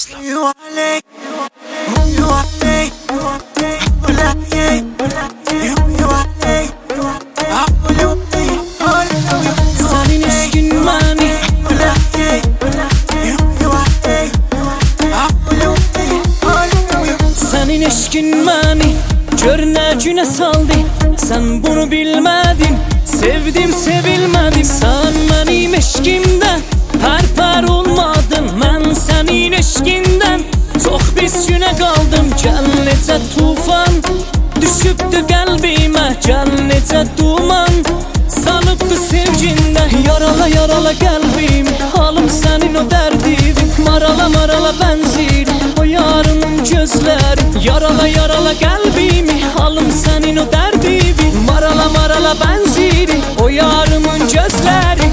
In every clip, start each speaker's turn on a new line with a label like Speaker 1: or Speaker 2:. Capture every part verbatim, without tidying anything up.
Speaker 1: Aslan. Senin eşkin mani, senin eşkin mani, gör ne güne saldı. Sen bunu bilmedin, sevdim sevilmedim. Sen benim eşkimden her par olmadın. Ben senin eşkinden çok biz güne kaldım. Gel necə tufan düşübdü kalbime, gel necə duman salıbdı sevginden. Yarala yarala kalbim, halım senin o derdin. Marala marala benzir o yarının gözleri. Yarala yarala kalbimi, halım senin o derdin. Marala marala benzir o yarımın gözleri.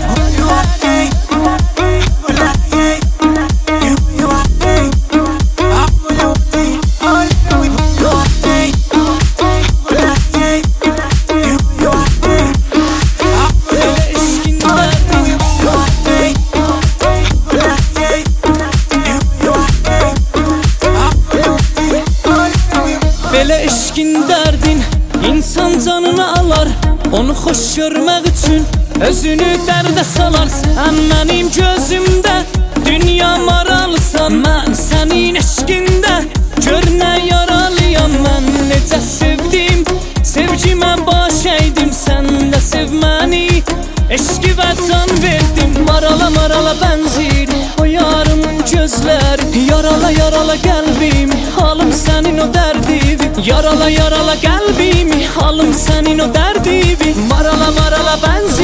Speaker 1: Belə eşkin dərdin insan canını alar. Onu xoş görmək üçün özünü dərdə salar. Sən mənim gözümdə dünya maralısan. Mən sənin eşkində gör nə yaralıyam. Mən necə sevdim, sevgimə baş əydim. Sən də sev məni, eşki və can verdim. Marala marala benzir o yarımın gözləri. Yarala yarala qəlbimi, halım sənin o dərdivi. Yarala yarala qəlbimi, halım sənin o dərdivi. Marala marala benzir